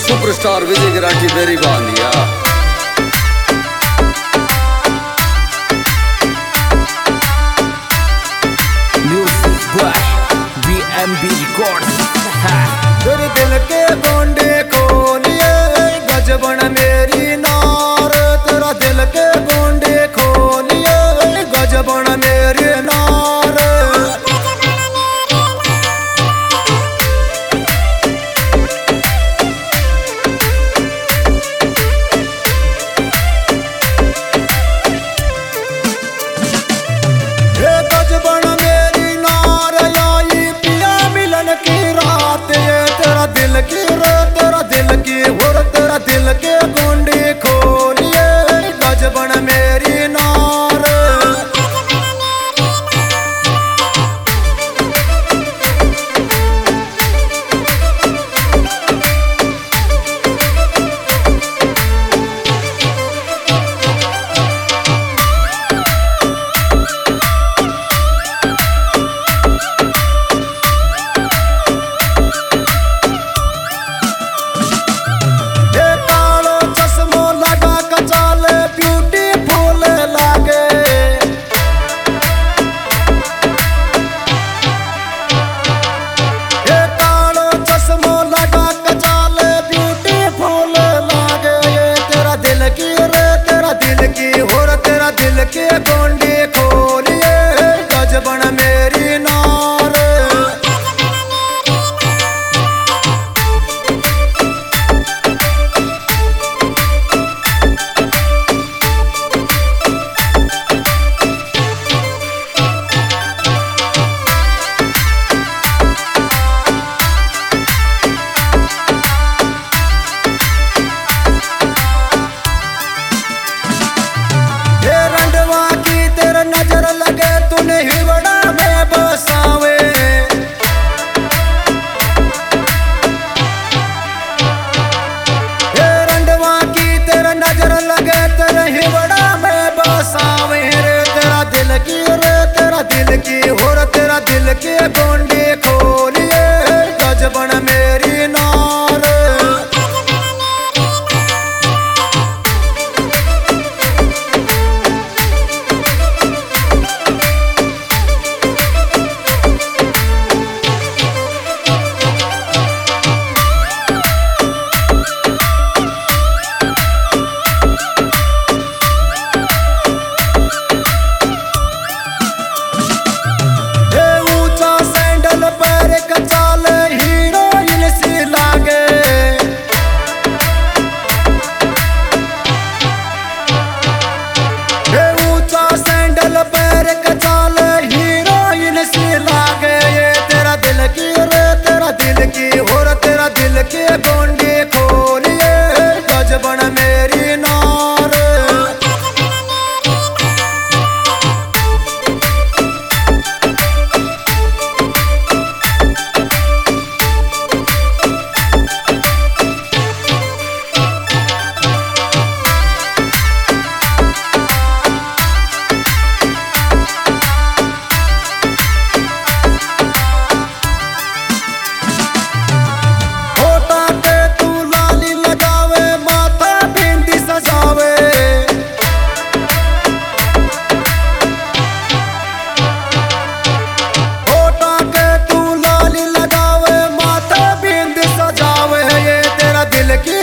Superstar Vijay गिराठी बेरी बांधिया। Music by BMB records. तेरे दिल के गोंडे खोलिए गजबन मेरी नार, तेरा दिल के गोंडे खोलिए गजबन मेरी नार। गजबन मेरी नार आई पिया मिलन की रात, ये तेरा दिल की रे तेरा दिल की और तेरा दिल के गोंडे खोलिए गजबन मेरी नार। दिल के गोंडे खोलिए गजबन मेरी नार। नजर लगे तूने हिवड़ा में बसावे, रंडवा की तेरा नजर लगे तेरे हिवड़ा में बसावे रे। तेरा दिल की रे तेरा दिल की और तेरा दिल के गोंडे खोलिए गजबन मेरी नार। तेरा दिल के गोंडे खोलिए गजबन मेरी नार।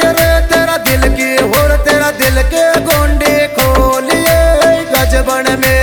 दिल के गोंडे खोलिए गजबन में